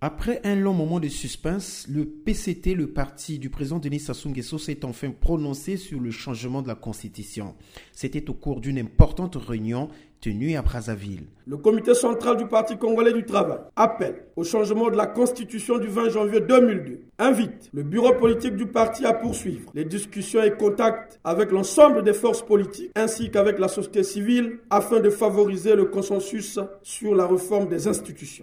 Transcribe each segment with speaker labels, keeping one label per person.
Speaker 1: Après un long moment de suspense, le PCT, le parti du président Denis Sassou Nguesso, s'est enfin prononcé sur le changement de la Constitution. C'était au cours d'une importante réunion tenue à Brazzaville.
Speaker 2: Le comité central du Parti congolais du travail appelle au changement de la Constitution du 20 janvier 2002. Invite le bureau politique du parti à poursuivre les discussions et contacts avec l'ensemble des forces politiques ainsi qu'avec la société civile afin de favoriser le consensus sur la réforme des institutions.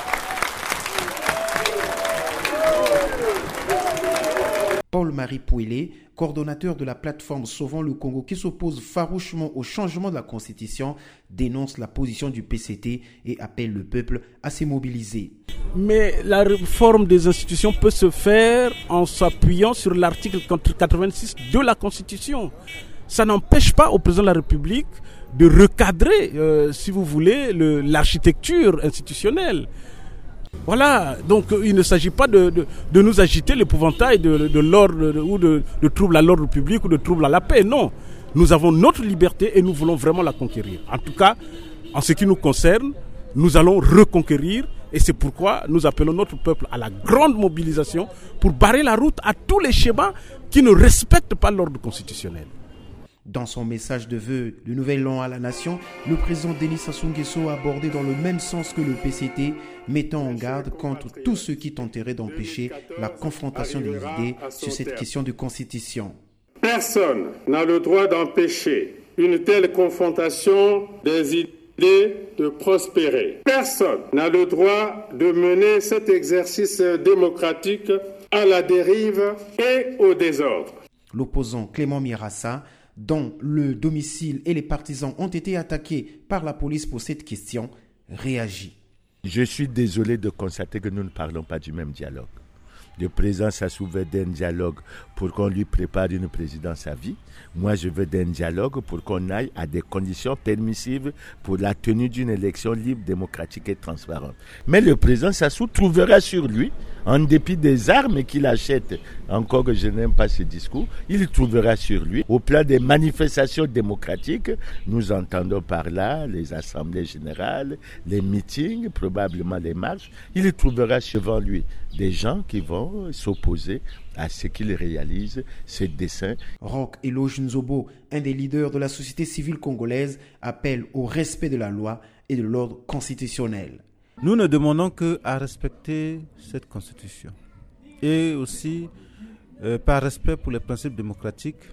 Speaker 1: Paul-Marie Pouélé, coordonnateur de la plateforme Sauvons le Congo qui s'oppose farouchement au changement de la Constitution, dénonce la position du PCT et appelle le peuple à se mobiliser.
Speaker 3: Mais la réforme des institutions peut se faire en s'appuyant sur l'article 86 de la Constitution. Ça n'empêche pas au président de la République de recadrer, si vous voulez, l'architecture institutionnelle. Voilà, donc il ne s'agit pas de nous agiter l'épouvantail de l'ordre ou de troubles à l'ordre public ou de troubles à la paix. Non, nous avons notre liberté et nous voulons vraiment la conquérir. En tout cas, en ce qui nous concerne, nous allons reconquérir et c'est pourquoi nous appelons notre peuple à la grande mobilisation pour barrer la route à tous les schémas qui ne respectent pas l'ordre constitutionnel.
Speaker 1: Dans son message de vœux de Nouvel An à la Nation, le président Denis Sassou Nguesso a abordé dans le même sens que le PCT, mettant en garde contre tous ceux qui tenteraient d'empêcher la confrontation des idées sur cette question de constitution.
Speaker 4: Personne n'a le droit d'empêcher une telle confrontation des idées de prospérer. Personne n'a le droit de mener cet exercice démocratique à la dérive et au désordre.
Speaker 1: L'opposant Clément Mirassa, dont le domicile et les partisans ont été attaqués par la police pour cette question, réagit.
Speaker 5: Je suis désolé de constater que nous ne parlons pas du même dialogue. Le président Sassou veut d'un dialogue pour qu'on lui prépare une présidence à vie. Moi, je veux d'un dialogue pour qu'on aille à des conditions permissives pour la tenue d'une élection libre, démocratique et transparente. Mais le président Sassou trouvera sur lui, en dépit des armes qu'il achète, encore que je n'aime pas ce discours, il trouvera sur lui, au plan des manifestations démocratiques, nous entendons par là les assemblées générales, les meetings, probablement les marches, il trouvera devant lui des gens qui vont s'opposer à ce qu'il réalise, ses desseins.
Speaker 1: Roch Eloge Nzobo, un des leaders de la société civile congolaise, appelle au respect de la loi et de l'ordre constitutionnel.
Speaker 6: Nous ne demandons qu'à respecter cette constitution et aussi par respect pour les principes démocratiques,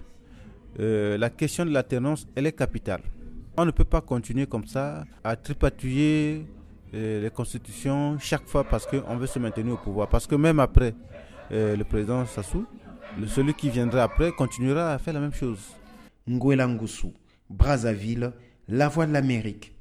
Speaker 6: la question de l'alternance, elle est capitale. On ne peut pas continuer comme ça à tripatouiller les constitutions chaque fois parce qu'on veut se maintenir au pouvoir. Parce que même après le président Sassou, celui qui viendra après continuera à faire la même chose.
Speaker 1: Ngwela Ngusu, Brazzaville, La Voix de l'Amérique.